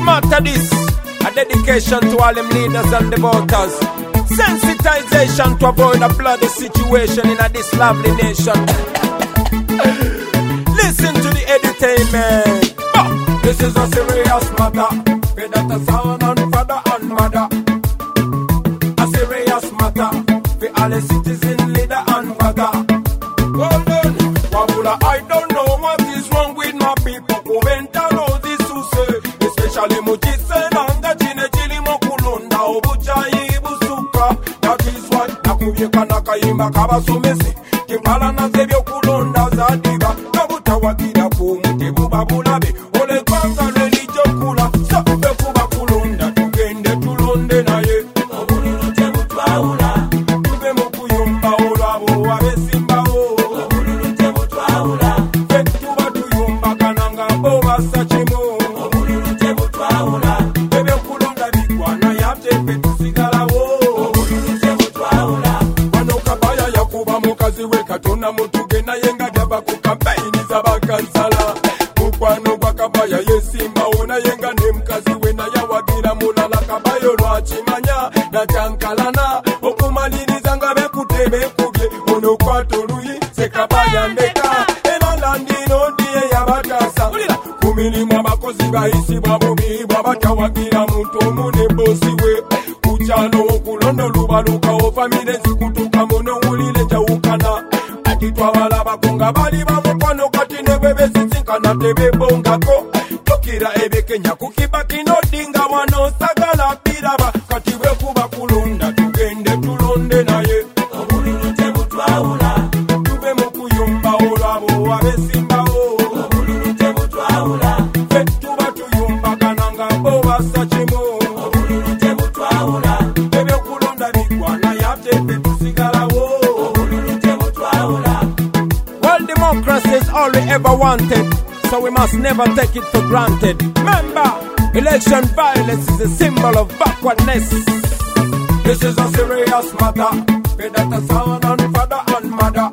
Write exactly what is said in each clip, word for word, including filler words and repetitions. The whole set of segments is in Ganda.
matter this. A dedication to all them leaders and the voters. Sensitization to avoid a bloody situation in a this lovely nation. Listen to the entertainment. Oh, this is a serious matter. Pay that a son and father and mother. A serious matter. For all the citizen leader and father. Hold on, Wabula, I don't know what is wrong with my people. Kuventa roses to say, especially Mujise Nanga Chine Chili Mokulunda Obuchai Busuka. That is why Nakuvika Nakaimba Kabasumesi Kimpala Nazebio Kulunda Zadiba Nabuta Wakida Pumute Bubabulabe Ole Kwanga Relijo Kula Sabe Kuba Kulunda Tugende Tulonde Naye Obulu Tebu Twaula Tube Mokuyumba Olabo Abesimba Katona mutuge na yenga gyaba ku campaign z'abakansala mukwano gwa kabaya yesimba ona yenga ne mkazi we na yawagira mulala kabayo lwakimanya na tankalana okumaliriza nga bekutebe kubye ono kwatoluyi sekabaya ndeka enalandino ndiye yabatasa kumirimu abakozi bayisibwa bubi bwabatawagira muntu omu ne bosi we kukyalo okulondo lubalukawo famire zikutuka muno wulire jawukana Twawala bakonga bali bamukwano kati ne bebe sisinkana tebe bongako Tokira ebekenya kukibaki nodinga wano sagala biraba kati wekuba kulunda tugende tulonde naye Obululu tebu twawula tube mukuyumba olabo abesimbawo Obululu tebu twawula fe tuba tuyumba kananga boba sachimo Obululu tebu twawula bebe kulonda bikwana yatebe tusigalawo Obululu tebu twawula. Democracy is all we ever wanted, so we must never take it for granted. Remember, election violence is a symbol of backwardness. This is a serious matter. Pay that a son and father and mother.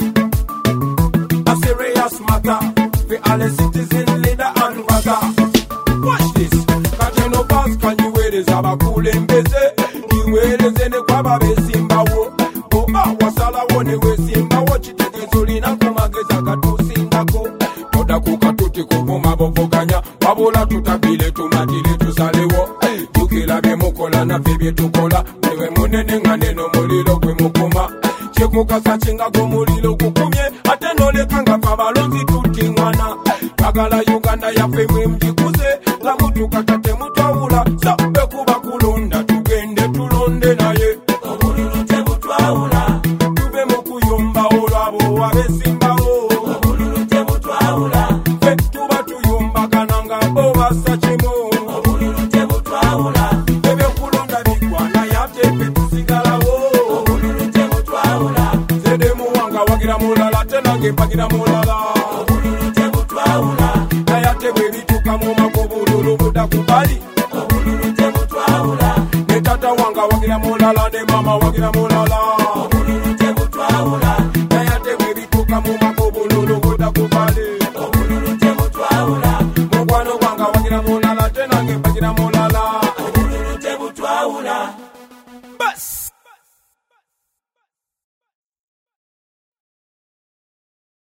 A serious matter. For all the citizen leader and father. Watch this. Kajeno pass can you wear this abakule mbeze? You wear this in the kwaba besimbawo. Oba wasala wone we simbawo chiteke zolina kumageza katusindako. Toda kukatuti kubuma bovoganya. Wabula tutabile tumatile tusalewo. Tukila bemukola na bebe tukola. Wewe munene nganeno mulilo kwe mukuma. Chekukasa chinga kumulilo kukumye. Atenole kanga pabalonzi tutingwana. Bagala Uganda ya femwe mjikuze. La mutu katate mutawula. Sabe kuba kulunda tugende tulonde naye. Obululu tebu twawula. Tube mukuyumba olabo abesimbawo. Obululu tebu twawula. Fe tuba tuyumba kananga boba sachimo. Obululu tebu twawula. Bebe kulonda bikwana yatepe tusigalawo. Obululu tebu twawula. Zede muwanga wagira mulala tena gempagira mulala. Obululu tebu twawula. Nayatebwe bituka mu makobululu budakubali. Obululu tebu twawula. Ne tata wanga wagira mulala ne mama wagira mulala.